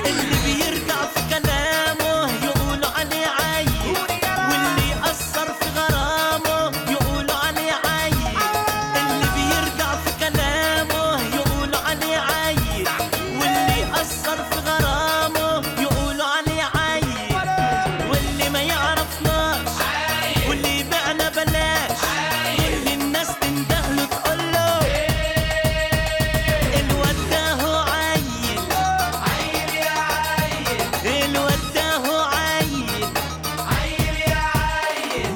اللي بيرجع في كلامه يقولوا عليه عيل، واللي يأثر في غرامه يقولوا عليه عيل. اللي بيرجع في كلامه يقولوا عليه عيل، واللي يأثر في غرامه يقولوا عليه عيل. واللي ما يعرفناش واللي يبيعنا بلاش، كل الناس تندهله تقوله الواد ده هو عيل، عيل يا عيل، الواد ده هو عيل. عيل يا عيل.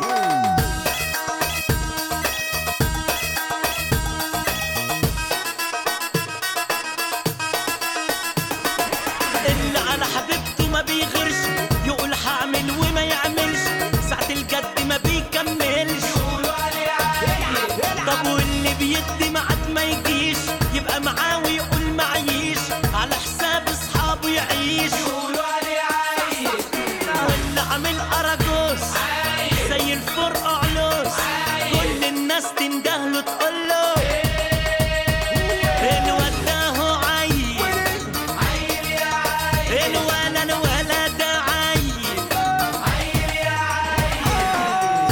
اللي على حبيبته ما بيغيرش، يقول هعمل وما يعملش، ساعة الجد ما بيكملش. يقولوا عليه عيل، طب واللي بيدي ميعاد ما يجيش، يبقى معاه ويقول معيش، على حساب اصحابه يعيش. يقولوا عليه عيل، واللي عامل اراجوز زي الفرقة علوز، كل الناس تندهله تقوله الواد ده هو عيل، عيل يا عيل، الولد ده عيل. عيل يا عيل.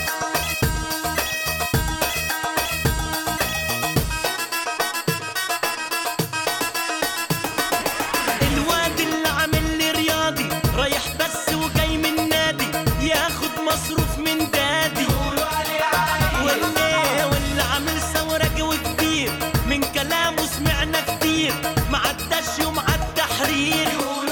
الواد اللي عامل لي رياضي، رايح بس وجاي من نادي، ياخد مصروف من دادي. يقولوا عليه عيل، واللي عامل ثورة وكبير، من كلامه سمعنا كتير، معداش يوم عالتحرير. يقولوا